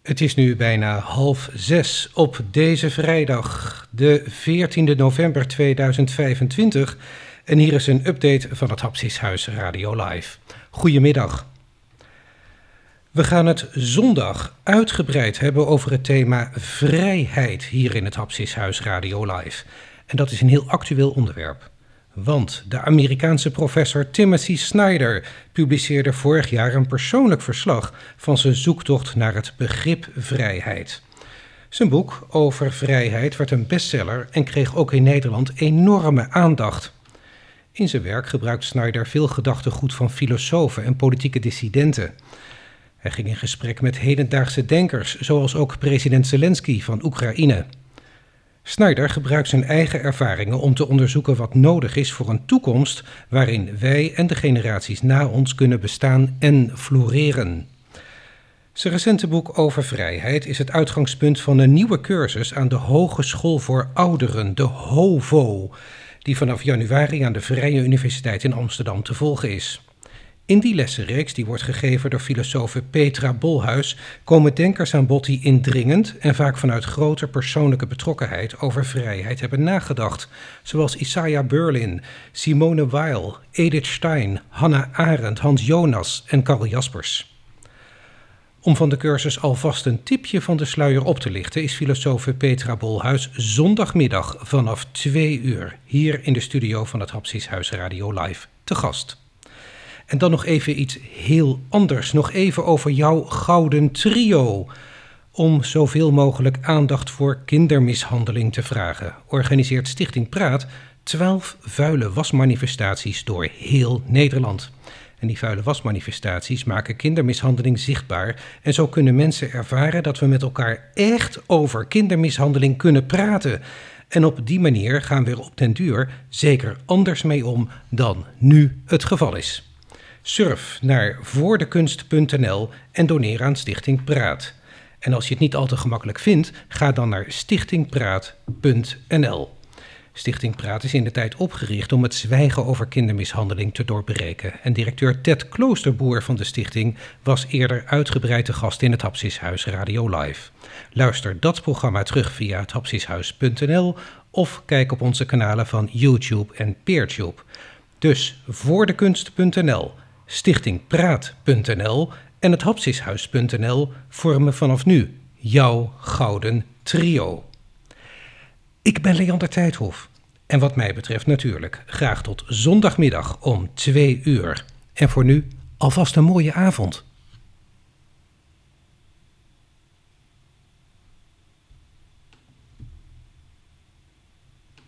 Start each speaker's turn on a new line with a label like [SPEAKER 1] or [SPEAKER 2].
[SPEAKER 1] Het is nu bijna 5:30 op deze vrijdag, de 14e november 2025. En hier is een update van het Hapsishuis Radio Live. Goedemiddag. We gaan het zondag uitgebreid hebben over het thema vrijheid hier in het Hapsishuis Radio Live. En dat is een heel actueel onderwerp. Want de Amerikaanse professor Timothy Snyder publiceerde vorig jaar een persoonlijk verslag van zijn zoektocht naar het begrip vrijheid. Zijn boek over vrijheid werd een bestseller en kreeg ook in Nederland enorme aandacht. In zijn werk gebruikt Snyder veel gedachtegoed van filosofen en politieke dissidenten. Hij ging in gesprek met hedendaagse denkers, zoals ook president Zelensky van Oekraïne. Snyder gebruikt zijn eigen ervaringen om te onderzoeken wat nodig is voor een toekomst waarin wij en de generaties na ons kunnen bestaan en floreren. Zijn recente boek over vrijheid is het uitgangspunt van een nieuwe cursus aan de Hogeschool voor Ouderen, de HOVO, die vanaf januari aan de Vrije Universiteit in Amsterdam te volgen is. In die lessenreeks, die wordt gegeven door filosofe Petra Bolhuis, komen denkers aan bod die indringend en vaak vanuit grote persoonlijke betrokkenheid over vrijheid hebben nagedacht. Zoals Isaiah Berlin, Simone Weil, Edith Stein, Hannah Arendt, Hans Jonas en Karl Jaspers. Om van de cursus alvast een tipje van de sluier op te lichten, is filosofe Petra Bolhuis zondagmiddag vanaf 2 uur hier in de studio van het Hapsishuis Radio Live te gast. En dan nog even iets heel anders. Nog even over jouw gouden trio. Om zoveel mogelijk aandacht voor kindermishandeling te vragen, organiseert Stichting Praat 12 vuile wasmanifestaties door heel Nederland. En die vuile wasmanifestaties maken kindermishandeling zichtbaar. En zo kunnen mensen ervaren dat we met elkaar echt over kindermishandeling kunnen praten. En op die manier gaan we er op den duur zeker anders mee om dan nu het geval is. Surf naar voordekunst.nl en doneer aan Stichting Praat. En als je het niet al te gemakkelijk vindt, ga dan naar stichtingpraat.nl. Stichting Praat is in de tijd opgericht om het zwijgen over kindermishandeling te doorbreken. En directeur Ted Kloosterboer van de stichting was eerder uitgebreid te gast in het Hapsishuis Radio Live. Luister dat programma terug via het hapsishuis.nl of kijk op onze kanalen van YouTube en Peertube. Dus voordekunst.nl, stichtingpraat.nl en het hapsishuis.nl vormen vanaf nu jouw gouden trio. Ik ben Leander Tijdhoff en wat mij betreft natuurlijk graag tot zondagmiddag om 2 uur. En voor nu alvast een mooie avond.